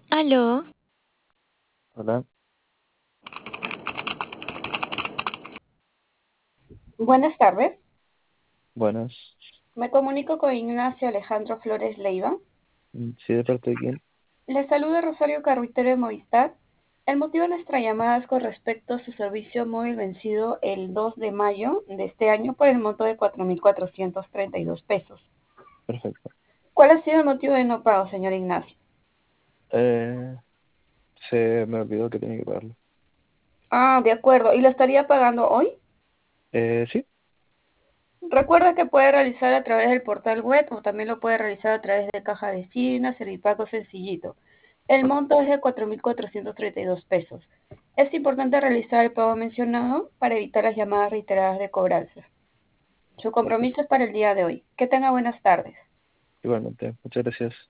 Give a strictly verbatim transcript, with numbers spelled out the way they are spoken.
Aló, Hola, Buenas tardes, buenas. me comunico con Ignacio Alejandro Flores Leiva. Mm, ¿Sí de parte de quién? Le saluda Rosario Carruitero de Movistar. El motivo de nuestra llamada es con respecto a su servicio móvil vencido el dos de mayo de este año por el monto de cuatro mil cuatrocientos treinta y dos pesos. Perfecto. ¿Cuál ha sido el motivo de no pago, señor Ignacio? Eh, Se me olvidó que tenía que pagarlo. Ah, de acuerdo. ¿Y lo estaría pagando hoy? Eh, sí, Recuerda que puede realizar a través del portal web o también lo puede realizar a través de Caja Vecina, Servipago Sencillito. El monto es de cuatro mil cuatrocientos treinta y dos pesos. Es importante realizar el pago mencionado para evitar las llamadas reiteradas de cobranza. Su perfecto. compromiso es para el día de hoy. Que tenga buenas tardes. Igualmente, muchas gracias.